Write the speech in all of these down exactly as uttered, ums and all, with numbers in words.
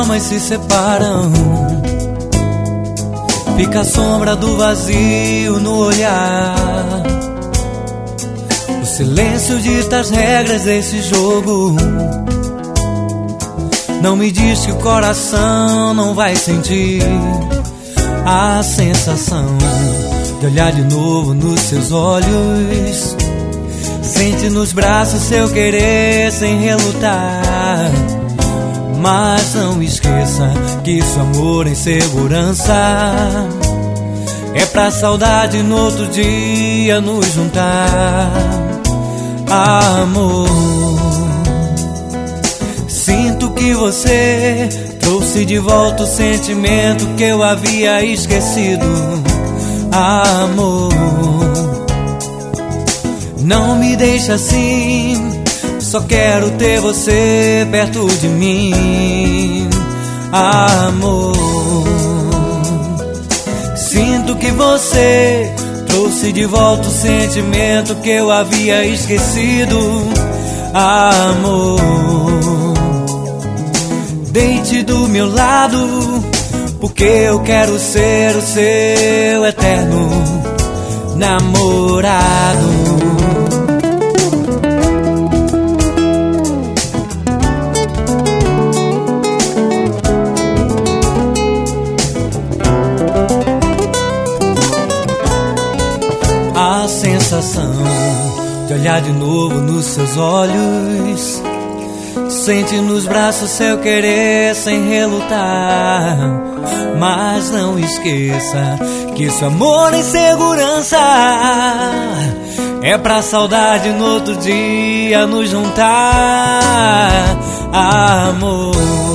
almas se separam, fica a sombra do vazio no olhar. O silêncio dita as regras desse jogo. Não me diz que o coração não vai sentir a sensação de olhar de novo nos seus olhos. Sente nos braços seu querer sem relutar. Mas não esqueça que isso é amor em segurança. É pra saudade no outro dia nos juntar. Amor, sinto que você trouxe de volta o sentimento que eu havia esquecido. Amor, não me deixa assim, só quero ter você perto de mim. Amor, sinto que você trouxe de volta o sentimento que eu havia esquecido. Amor, deite do meu lado, porque eu quero ser o seu eterno namorado. A sensação de olhar de novo nos seus olhos. Sente nos braços seu querer sem relutar. Mas não esqueça que isso é amor em segurança. É pra saudade no outro dia nos juntar. Amor,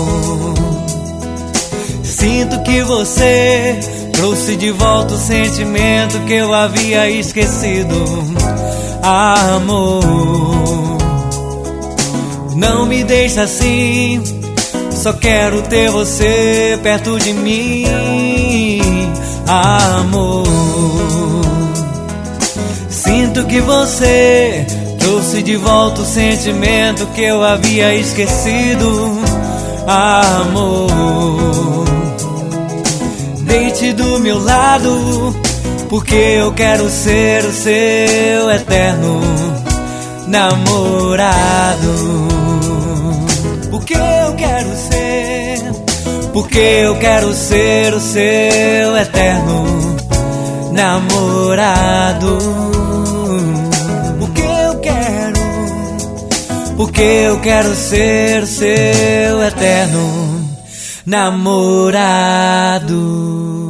sinto que você trouxe de volta o sentimento que eu havia esquecido. Amor, não me deixa assim, só quero ter você perto de mim. Amor, sinto que você trouxe de volta o sentimento que eu havia esquecido. Amor, deite do meu lado, porque eu quero ser o seu eterno namorado. Porque eu quero ser, porque eu quero ser o seu eterno namorado. Porque eu quero, porque eu quero ser o seu eterno namorado.